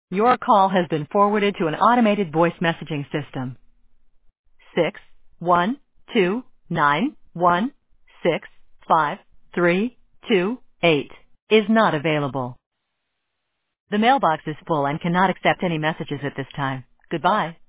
Your call has been forwarded to an automated voice messaging system. 61291653228 is not available. The mailbox is full and cannot accept any messages at this time. Goodbye.